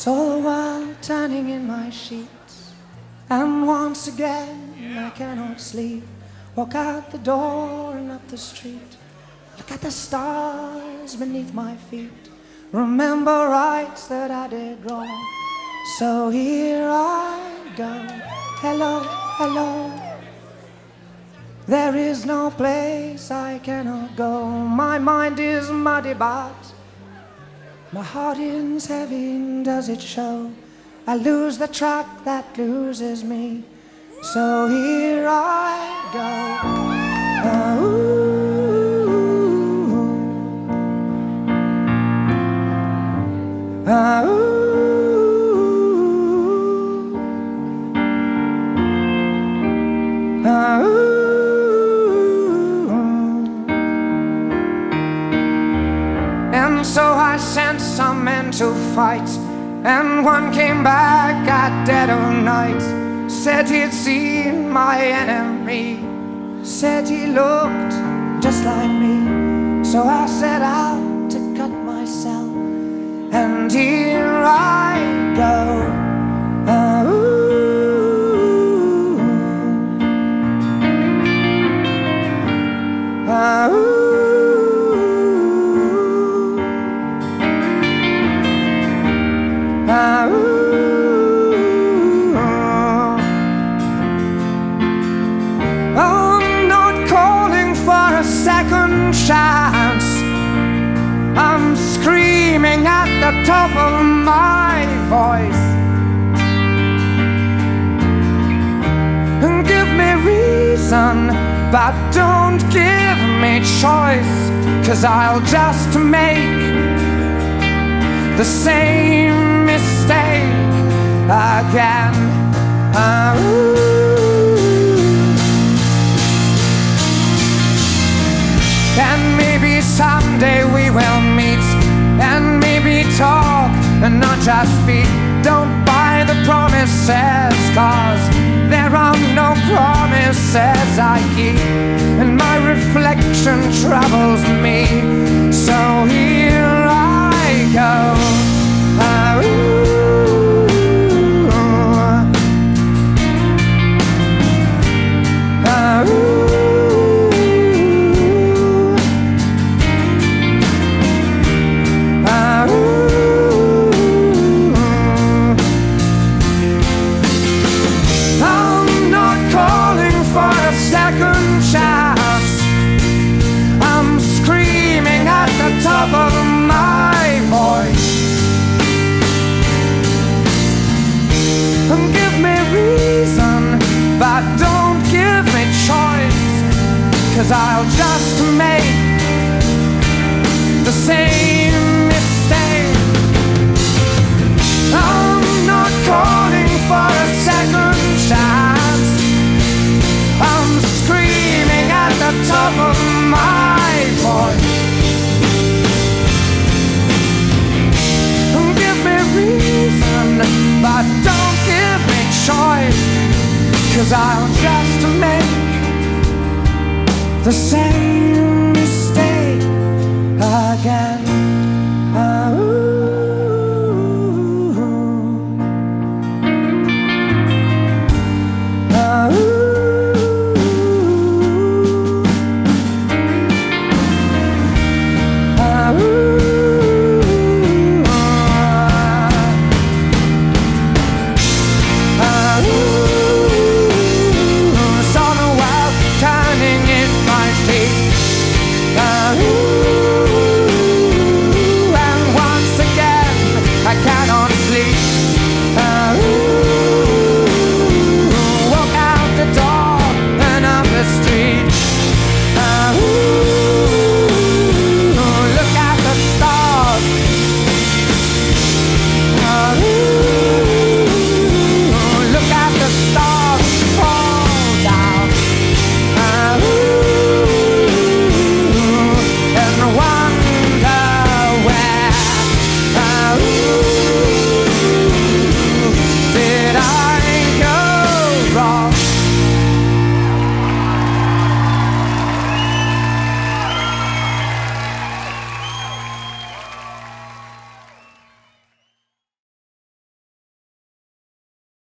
all the while turning in my sheets. And once again I cannot sleep. Walk out the door and up the street. Look at the stars beneath my feet. Remember rights that I did wrong. So here I go. Hello, hello. There is no place I cannot go. My mind is muddy but my heart is heavy, does it show? I lose the track that loses me. So here I go. And so I sent some men to fight, and one came back at dead of night. Said he'd seen my enemy, said he looked just like me. So I set out to cut myself, and here I go. I'm not calling for a second chance. I'm screaming at the top of my voice. Give me reason, but don't give me choice, 'cause I'll just make the same mistake again. And maybe someday we will meet, and maybe talk and not just speak. Don't buy the promises, 'cause there are no promises I keep, and my reflection troubles me. So here I go. I'm not calling for a second chance. I'm screaming at the top of my voice. Give me reason, but don't give me choice, 'cause I'll just make the same mistake. I'm not calling for a second chance. I'm screaming at the top of my voice. Give me reason, but don't give me choice, 'cause I'll just make the same mistake again.